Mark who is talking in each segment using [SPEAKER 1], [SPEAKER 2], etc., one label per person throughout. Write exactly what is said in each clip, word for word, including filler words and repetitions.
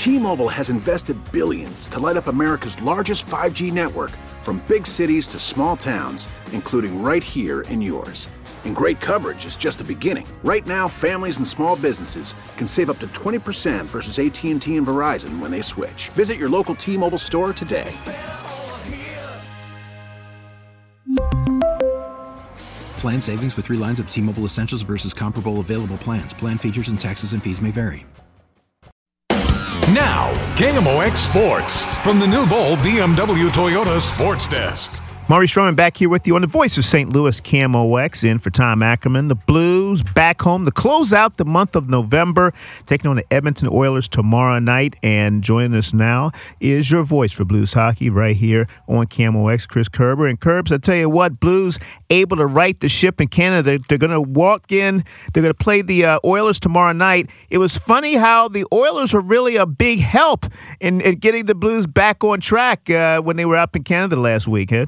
[SPEAKER 1] T-Mobile has invested billions to light up America's largest five G network, from big cities to small towns, including right here in yours. And great coverage is just the beginning. Right now, families and small businesses can save up to twenty percent versus A T and T and Verizon when they switch. Visit your local T-Mobile store today.
[SPEAKER 2] Plan savings with three lines of T-Mobile Essentials versus comparable available plans. Plan features and taxes and fees may vary.
[SPEAKER 3] Now, K M O X Sports from the New Bowl B M W Toyota Sports Desk.
[SPEAKER 4] Maurice Stroman back here with you on the voice of Saint Louis, K M O X, in for Tom Ackerman. The Blues back home to close out the month of November, taking on the Edmonton Oilers tomorrow night. And joining us now is your voice for Blues hockey right here on K M O X, Chris Kerber. And Kerbs, I tell you what, Blues able to right the ship in Canada. They're, they're going to walk in. They're going to play the uh, Oilers tomorrow night. It was funny how the Oilers were really a big help in, in getting the Blues back on track uh, when they were up in Canada last week, huh?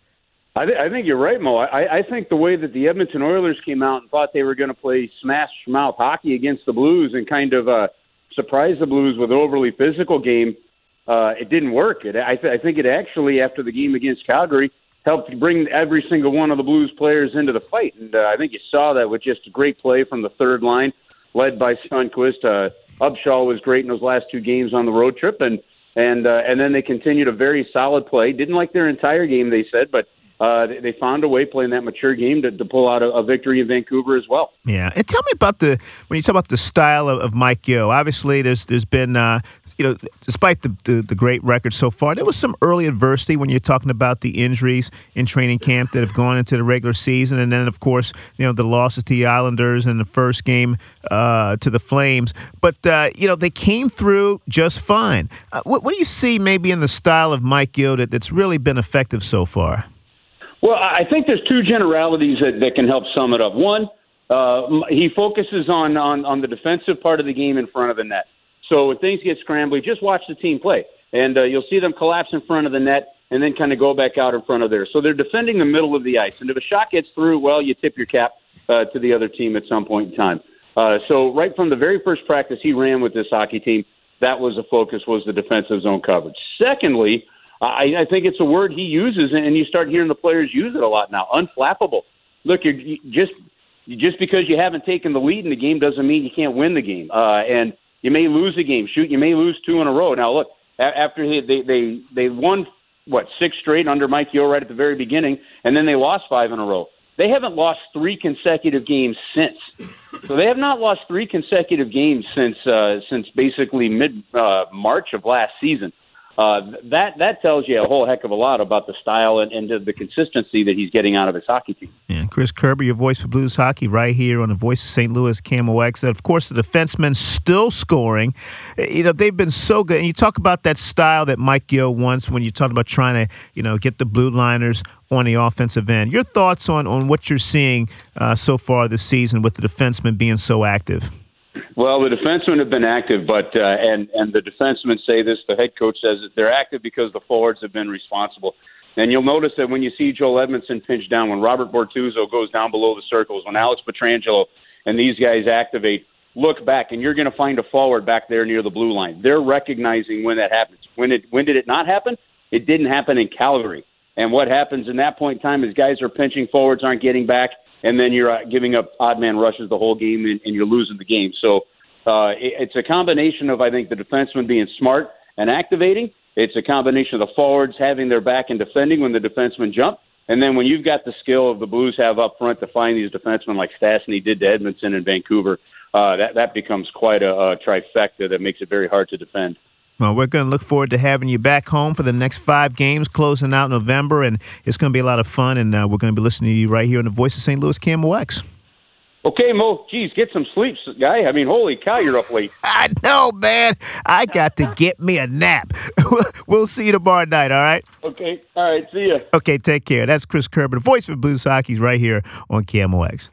[SPEAKER 5] I, th- I think you're right, Mo. I, I think the way that the Edmonton Oilers came out and thought they were going to play smash-mouth hockey against the Blues and kind of uh, surprise the Blues with an overly physical game, uh, it didn't work. It, I, th- I think it actually, after the game against Calgary, helped bring every single one of the Blues players into the fight. And uh, I think you saw that with just a great play from the third line, led by Sundqvist. Uh, Upshaw was great in those last two games on the road trip. And, and, uh, and then they continued a very solid play. Didn't like their entire game, they said, but Uh, they found a way playing that mature game to, to pull out a, a victory in Vancouver as well.
[SPEAKER 4] Yeah, and tell me about the when you talk about the style of, of Mike Yeo. Obviously, there's there's been uh, you know, despite the, the the great record so far, there was some early adversity when you're talking about the injuries in training camp that have gone into the regular season, and then of course you know the losses to the Islanders in the first game uh, to the Flames. But uh, you know they came through just fine. Uh, what, what do you see maybe in the style of Mike Yeo that, that's really been effective so far?
[SPEAKER 5] Well, I think there's two generalities that, that can help sum it up. One, uh, he focuses on, on, on the defensive part of the game in front of the net. So when things get scrambly, just watch the team play. And uh, you'll see them collapse in front of the net and then kind of go back out in front of there. So they're defending the middle of the ice. And if a shot gets through, well, you tip your cap uh, to the other team at some point in time. Uh, so right from the very first practice he ran with this hockey team, that was the focus, was the defensive zone coverage. Secondly, I, I think it's a word he uses, and you start hearing the players use it a lot now. Unflappable. Look, you're, you just just because you haven't taken the lead in the game doesn't mean you can't win the game. Uh, and you may lose a game. Shoot, you may lose two in a row. Now, look, after they they they, they won what six straight under Mike Yeo right at the very beginning, and then they lost five in a row. They haven't lost three consecutive games since. So they have not lost three consecutive games since uh, since basically mid uh, March of last season. Uh, that that tells you a whole heck of a lot about the style and, and the consistency that he's getting out of his hockey team.
[SPEAKER 4] Yeah, Chris Kerber, your voice for Blues hockey right here on the voice of Saint Louis, K M O X. And of course, the defensemen still scoring. You know, they've been so good. And you talk about that style that Mike Yeo wants when you talk about trying to, you know, get the Blue Liners on the offensive end. Your thoughts on, on what you're seeing uh, so far this season with the defensemen being so active?
[SPEAKER 5] Well, the defensemen have been active, but uh, and and the defensemen say this. The head coach says that they're active because the forwards have been responsible. And you'll notice that when you see Joel Edmondson pinch down, when Robert Bortuzzo goes down below the circles, when Alex Pietrangelo and these guys activate, look back, and you're going to find a forward back there near the blue line. They're recognizing when that happens. When it when did it not happen? It didn't happen in Calgary. And what happens in that point in time is guys are pinching, forwards aren't getting back, and then you're uh, giving up odd man rushes the whole game, and, and you're losing the game. So uh, it, it's a combination of, I think, the defensemen being smart and activating. It's a combination of the forwards having their back and defending when the defensemen jump. And then when you've got the skill of the Blues have up front to find these defensemen like Stastny did to Edmondson and Vancouver, uh, that, that becomes quite a, a trifecta that makes it very hard to defend.
[SPEAKER 4] Well, we're going to look forward to having you back home for the next five games, closing out November, and it's going to be a lot of fun, and uh, we're going to be listening to you right here on the Voice of Saint Louis, K M O X.
[SPEAKER 5] Okay, Mo, geez, get some sleep, guy. I mean, holy cow, you're up late.
[SPEAKER 4] I know, man. I got to get me a nap. We'll see you tomorrow night, all right?
[SPEAKER 5] Okay, all right, see ya.
[SPEAKER 4] Okay, take care. That's Chris Kerber, the voice for Blues Hockey, right here on K M O X.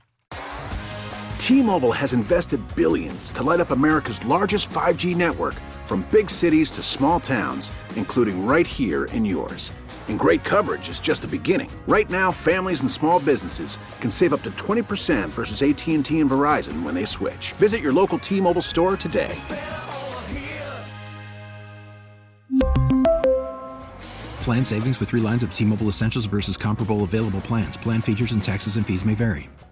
[SPEAKER 1] T-Mobile has invested billions to light up America's largest five G network, from big cities to small towns, including right here in yours. And great coverage is just the beginning. Right now, families and small businesses can save up to twenty percent versus A T and T and Verizon when they switch. Visit your local T-Mobile store today.
[SPEAKER 2] Plan savings with three lines of T-Mobile Essentials versus comparable available plans. Plan features and taxes and fees may vary.